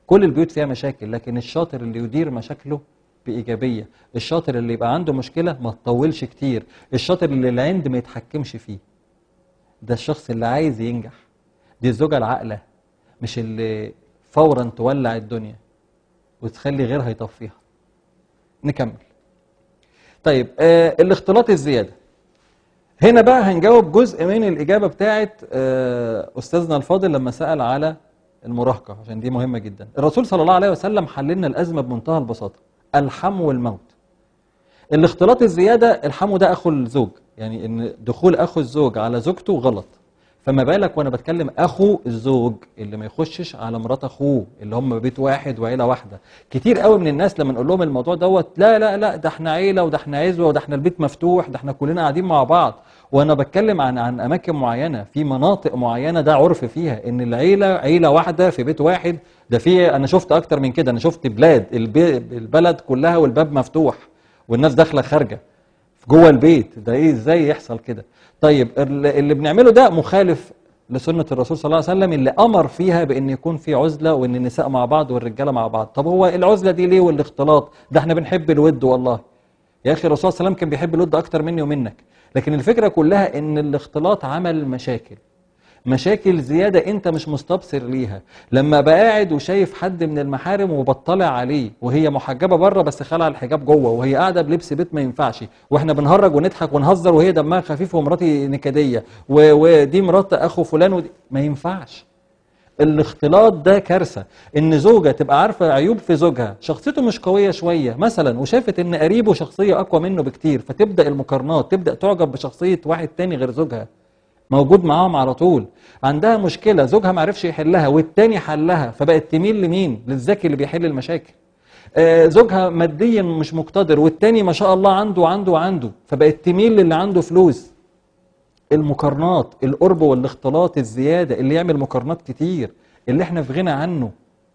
كل البيوت فيها مشاكل، لكن الشاطر اللي يدير مشاكله بإيجابية، الشاطر اللي يبقى عنده مشكلة ما تطولش كتير، الشاطر اللي العند ما يتحكمش فيه، ده الشخص اللي عايز ينجح. دي الزوجة العاقلة، مش اللي فورا تولع الدنيا وتخلي غيرها يطفيها. نكمل. طيب الاختلاط الزيادة، هنا بقى هنجاوب جزء من الإجابة بتاعت أستاذنا الفاضل لما سأل على المراهقة، عشان دي مهمة جدا. الرسول صلى الله عليه وسلم حللنا الأزمة بمنتهى البساطة، الحمو والموت. الاختلاط الزيادة، الحمو ده أخو الزوج، يعني إن دخول أخو الزوج على زوجته غلط، فما بالك وأنا بتكلم أخو الزوج اللي ما يخشش على مرات أخوه اللي هم بيت واحد وعيلة واحدة. كتير قوي من الناس لما نقول لهم الموضوع دوت، لا لا لا ده احنا عيلة وده احنا عزوة وده احنا البيت مفتوح، ده احنا كلنا قاعدين مع بعض. وأنا بتكلم عن أماكن معينة، في مناطق معينة ده عرف فيها إن العيلة عيلة واحدة في بيت واحد. ده في أنا شفت أكتر من كده، أنا شفت بلاد البلد كلها والباب مفتوح والناس داخلة خارجة جوه البيت. ده ايه ازاي يحصل كده؟ طيب اللي بنعمله ده مخالف لسنة الرسول صلى الله عليه وسلم اللي أمر فيها بأن يكون في عزلة وأن النساء مع بعض والرجالة مع بعض. طب هو العزلة دي ليه والاختلاط؟ ده احنا بنحب الود والله. يا أخي الرسول صلى الله عليه وسلم كان بيحب الود أكتر مني ومنك، لكن الفكرة كلها أن الاختلاط عمل مشاكل زيادة انت مش مستبصر ليها. لما بقى قاعد وشايف حد من المحارم وبطلع عليه وهي محجبة بره بس خلع الحجاب جوه، وهي قاعدة بلبس بيت ما ينفعش، واحنا بنهرج ونضحك ونهزر وهي دمها خفيف ومراتي نكدية ودي مرات اخو فلان ودي ما ينفعش. الاختلاط ده كارثة. ان زوجة تبقى عارفة عيوب في زوجها، شخصيته مش قوية شوية مثلا وشافت ان قريبه شخصية اقوى منه بكتير، فتبدأ المقارنات، تبدأ تعجب بشخصية واحد تاني غير زوجها موجود معاهم على طول. عندها مشكلة زوجها ما عرفش يحلها والتاني حلها، فبقت تميل لمين؟ للذكي اللي بيحل المشاكل. زوجها ماديا مش مقتدر والتاني ما شاء الله عنده، فبقت تميل للي عنده فلوس. المقارنات، القرب والاختلاط الزيادة اللي يعمل مقارنات كتير اللي احنا في غنى عنه.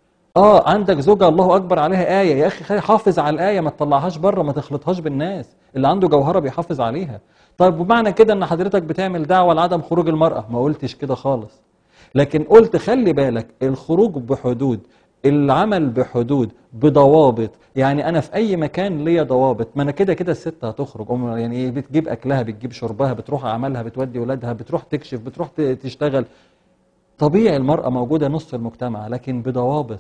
عندك زوجة الله أكبر عليها آية، يا أخي حافظ على الآية، ما تطلعهاش بره، ما تخلطهاش بالناس. اللي عنده جوهرة بيحافظ عليها. طيب ومعنى كده ان حضرتك بتعمل دعوة لعدم خروج المرأة؟ ما قلتش كده خالص، لكن قلت خلي بالك الخروج بحدود، العمل بحدود، بضوابط. يعني انا في اي مكان ليا ضوابط، ما انا كده كده الست هتخرج، يعني ايه، بتجيب اكلها، بتجيب شربها، بتروح عملها، بتودي ولادها، بتروح تكشف، بتروح تشتغل. طبيعي المرأة موجودة نص المجتمع، لكن بضوابط.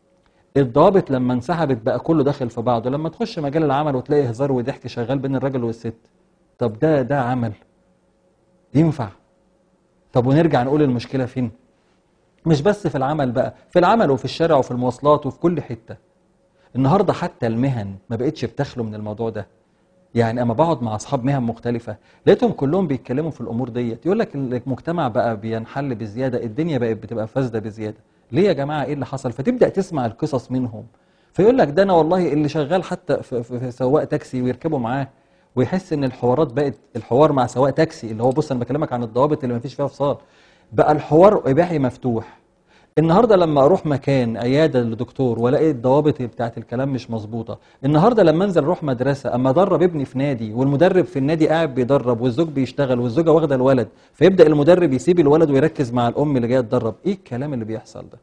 الضوابط لما انسحبت بقى كله داخل في بعضه. لما تخش مجال العمل وتلاقي هزار وضحك شغال بين الراجل والست، طب ده عمل ينفع؟ طب ونرجع نقول المشكلة فين؟ مش بس في العمل بقى، في العمل وفي الشارع وفي المواصلات وفي كل حتة. النهاردة حتى المهن ما بقتش بتخلو من الموضوع ده. يعني اما بقعد مع اصحاب مهن مختلفة لقيتهم كلهم بيتكلموا في الامور ديت، يقول لك المجتمع بقى بينحل بزيادة، الدنيا بقت بتبقى فاسدة بزيادة. ليه يا جماعة؟ ايه اللي حصل؟ فتبدأ تسمع القصص منهم، فيقول لك ده انا والله اللي شغال حتى في سواق تاكسي ويركبوا معاه ويحس ان الحوارات بقت، الحوار مع سواق تاكسي اللي هو، بص انا بكلمك عن الضوابط اللي ما فيش فيها فصال، بقى الحوار اباحي مفتوح. النهارده لما اروح مكان عياده لدكتور والاقي الضوابط بتاعت الكلام مش مظبوطه، النهارده لما انزل اروح مدرسه اما ادرب ابني في نادي والمدرب في النادي قاعد بيدرب والزوج بيشتغل والزوجه واخده الولد، فيبدا المدرب يسيب الولد ويركز مع الام اللي جايه تدرب. ايه الكلام اللي بيحصل ده؟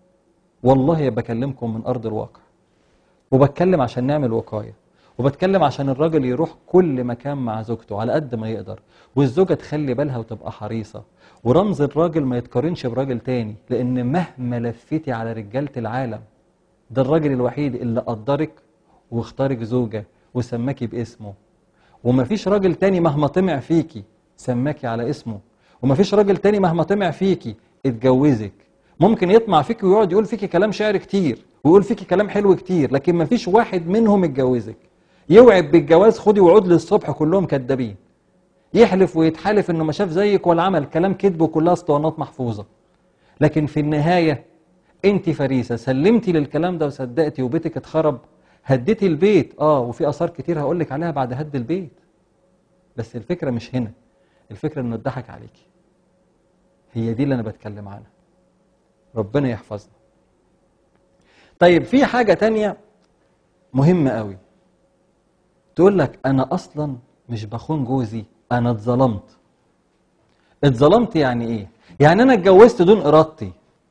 والله بكلمكم من ارض الواقع، وبتكلم عشان نعمل وقايه، وبتكلم عشان الراجل يروح كل مكان مع زوجته على قد ما يقدر، والزوجة تخلي بالها وتبقى حريصة. ورمز الراجل ما يتقارنش براجل تاني، لأن مهما لفتي على رجالة العالم، ده الراجل الوحيد اللي قدرك واختارك زوجة وسماكي باسمه. ومفيش راجل تاني مهما طمع فيكي سماكي على اسمه، ومفيش راجل تاني مهما طمع فيكي اتجوزك. ممكن يطمع فيكي ويقعد يقول فيكي كلام شعر كتير ويقول فيكي كلام حلو كتير، لكن مفيش واحد منهم اتجوزك. يوعد بالجواز خدي وعود للصبح كلهم كدابين، يحلف ويتحالف انه ما شاف زيك ولا عمل، كلام كذب وكلها اسطوانات محفوظه. لكن في النهايه انت فريسه سلمتي للكلام ده وصدقتي وبيتك اتخرب، هديتي البيت وفي اثار كتير هقول لك عليها بعد هد البيت. بس الفكره مش هنا، الفكره انه اتضحك عليكي. هي دي اللي انا بتكلم عنها. ربنا يحفظنا. طيب في حاجه تانية مهمه قوي، تقول لك انا اصلا مش بخون جوزي، انا اتظلمت. اتظلمت يعني ايه؟ يعني انا اتجوزت دون ارادتي،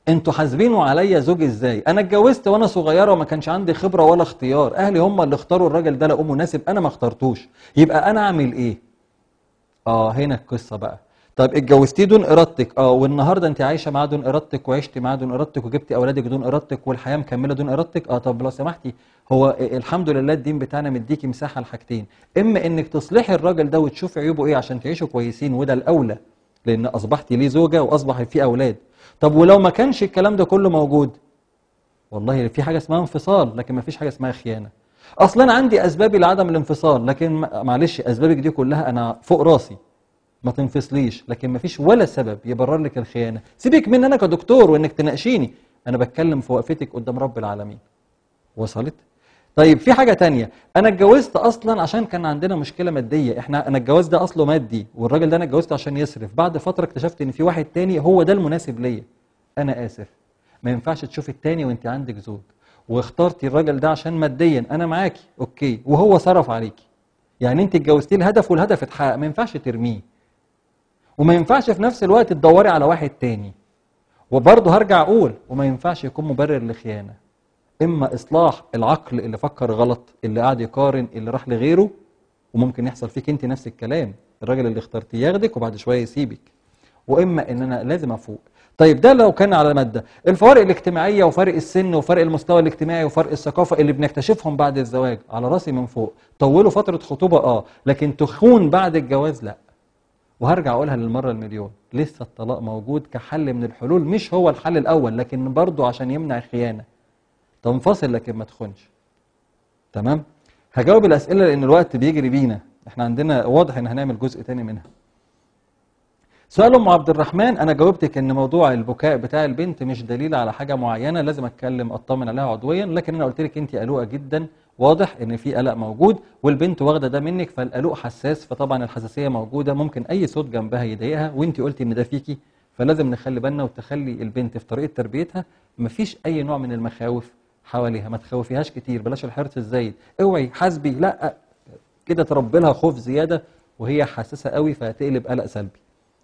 انتوا حاسبينه عليا زوج ازاي؟ انا اتجوزت وانا صغيره وما كانش عندي خبره ولا اختيار، اهلي هم اللي اختاروا الراجل ده لقوه مناسب، انا ما اخترتوش، يبقى انا اعمل ايه؟ هنا القصه بقى. طب اتجوزتيه دون ارادتك، والنهارده انت عايشه معاه دون ارادتك، وعشتي معاه دون ارادتك، وجبتي اولادك دون ارادتك، والحياه مكمله دون ارادتك، طب لو سمحتي، هو الحمد لله الدين بتاعنا مديكي مساحه لحاجتين، اما انك تصلحي الراجل ده وتشوفي عيوبه ايه عشان تعيشوا كويسين، وده الاولى لان اصبحتي ليه زوجه واصبح فيه اولاد. طب ولو ما كانش الكلام ده كله موجود، والله في حاجه اسمها انفصال، لكن ما فيش حاجه اسمها خيانه. اصلا انا عندي اسبابي لعدم الانفصال، لكن معلش اسبابك دي كلها انا فوق راسي، ما تنفصليش، لكن ما فيش ولا سبب يبرر لك الخيانه. سيبك مني انا كدكتور وانك تناقشيني، انا بتكلم في وقفتك قدام رب العالمين. وصلت؟ طيب في حاجه تانية، انا اتجوزت اصلا عشان كان عندنا مشكله ماديه، انا الجواز ده اصله مادي، والراجل ده انا اتجوزته عشان يصرف، بعد فتره اكتشفت ان في واحد تاني هو ده المناسب ليا. انا اسف، ما ينفعش تشوفي التاني وانت عندك زوج، واخترتي الراجل ده عشان ماديا انا معاكي اوكي، وهو صرف عليكي، يعني انت اتجوزتيه الهدف والهدف اتحقق، ما ينفعش ترميه، وما ينفعش في نفس الوقت تدوري على واحد تاني. وبرضه هرجع اقول، وما ينفعش يكون مبرر لخيانه، اما اصلاح العقل اللي فكر غلط، اللي قاعد يقارن، اللي راح لغيره، وممكن يحصل فيك انت نفس الكلام، الراجل اللي اخترتيه ياخدك وبعد شويه يسيبك، واما ان انا لازم افوق. طيب ده لو كان على ماده، الفوارق الاجتماعيه وفرق السن وفرق المستوى الاجتماعي وفرق الثقافه اللي بنكتشفهم بعد الزواج، على راسي من فوق. طولوا فتره خطوبه لكن تخون بعد الجواز لا. وهرجع اقولها للمره المليون، لسه الطلاق موجود كحل من الحلول، مش هو الحل الاول، لكن برضه عشان يمنع الخيانه. تنفصل لكن ما تخونش. تمام؟ هجاوب الاسئله لان الوقت بيجري بينا، احنا عندنا واضح ان هنعمل جزء تاني منها. سؤال ام عبد الرحمن، انا جاوبتك ان موضوع البكاء بتاع البنت مش دليل على حاجه معينه، لازم اتكلم اطمن عليها عضويا، لكن انا قلت لك انت قلقه جدا، واضح ان في قلق موجود، والبنت واخده ده منك، فالقلق حساس، فطبعا الحساسيه موجوده، ممكن اي صوت جنبها يضايقها، وانت قلتي ان ده فيكي، فلازم نخلي بالنا وتخلي البنت في طريقه تربيتها مفيش اي نوع من المخاوف حواليها، ما تخوفيهاش كتير، بلاش الحرص الزايد، اوعي حاسبي، لا كده تربي لها خوف زياده وهي حساسه قوي فهتقلب قلق سلبي.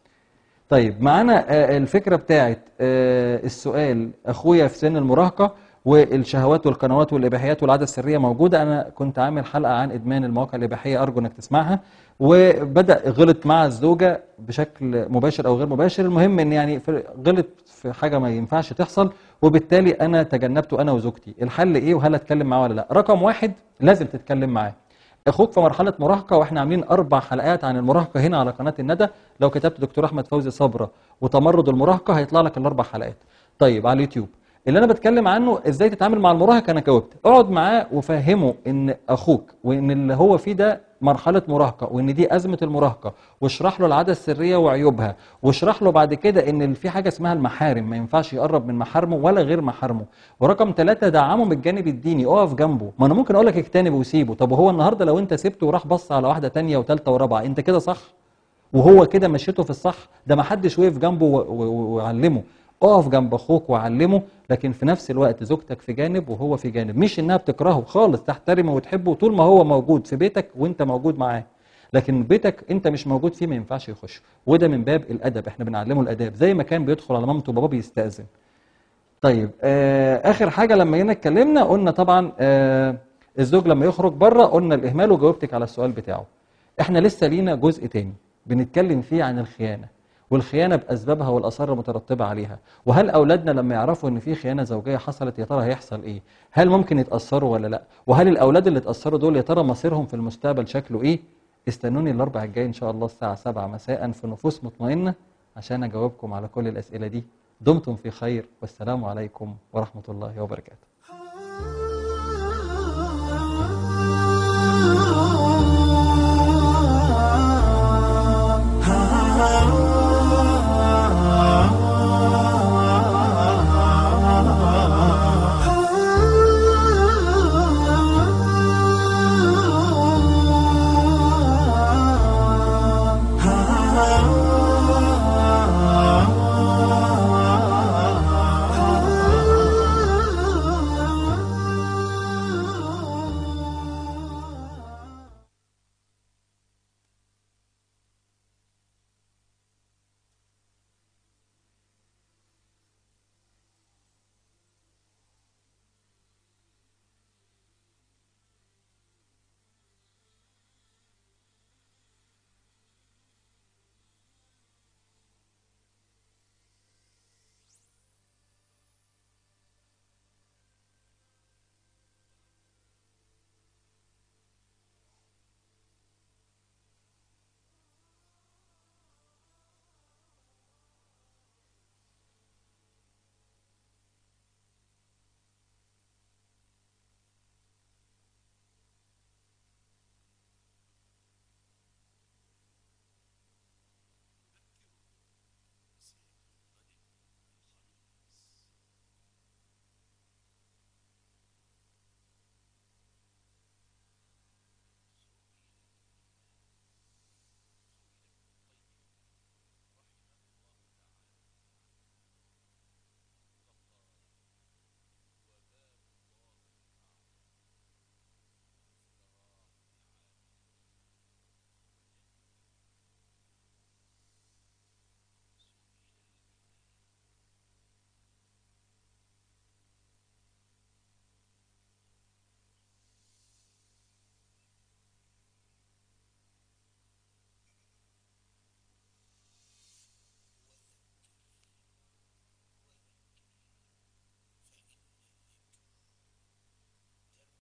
طيب معانا الفكرة بتاعت السؤال، أخويا في سن المراهقة والشهوات والقنوات والإباحيات والعادة السرية موجودة، أنا كنت عامل حلقة عن إدمان المواقع الإباحية، أرجو إنك تسمعها، وبدأ غلط مع الزوجة بشكل مباشر أو غير مباشر، المهم إن يعني غلط في حاجة ما ينفعش تحصل، وبالتالي أنا تجنبته أنا وزوجتي. الحل إيه وهل أتكلم معاه ولا لا؟ رقم واحد، لازم تتكلم معاه. اخوك في مرحله مراهقه، واحنا عاملين 4 حلقات عن المراهقه هنا على قناه الندى، لو كتبت دكتور احمد فوزي صبره وتمرد المراهقه هيطلع لك ال4 حلقات. طيب على اليوتيوب اللي انا بتكلم عنه ازاي تتعامل مع المراهق، انا جاوبت. اقعد معاه وفهمه ان اخوك وان اللي هو فيه ده مرحله مراهقه، وان دي ازمه المراهقه، واشرح له العاده السريه وعيوبها، واشرح له بعد كده ان في حاجه اسمها المحارم، ما ينفعش يقرب من محارمه ولا غير محارمه. ورقم 3 دعمه من الجانب الديني، اقف جنبه. ما انا ممكن اقول لك اجتنبه وسيبه، طب وهو النهارده لو انت سبته وراح بص على واحده ثانيه وثالثه ورابعه، انت كده صح؟ وهو كده مشيته في الصح؟ ده ما حدش وقف جنبه وعلمه. اقف جنب اخوك وعلمه، لكن في نفس الوقت زوجتك في جانب وهو في جانب، مش انها بتكرهه خالص، تحترمه وتحبه طول ما هو موجود في بيتك وانت موجود معاه، لكن بيتك انت مش موجود فيه ما ينفعش يخش، وده من باب الادب، احنا بنعلمه الاداب زي ما كان بيدخل على مامته وباباه بيستأذن. طيب اخر حاجه لما جينا اتكلمنا قلنا طبعا الزوج لما يخرج بره قلنا الاهمال، وجاوبتك على السؤال بتاعه. احنا لسه لينا جزء تاني بنتكلم فيه عن الخيانه، والخيانه باسبابها والاثار المترتبه عليها، وهل اولادنا لما يعرفوا ان في خيانه زوجيه حصلت يا ترى هيحصل ايه؟ هل ممكن يتاثروا ولا لا؟ وهل الاولاد اللي اتاثروا دول يا ترى مصيرهم في المستقبل شكله ايه؟ استنوني الاربعاء الجاي ان شاء الله الساعه 7 مساء في نفوس مطمئنه عشان اجاوبكم على كل الاسئله دي. دمتم في خير، والسلام عليكم ورحمه الله وبركاته.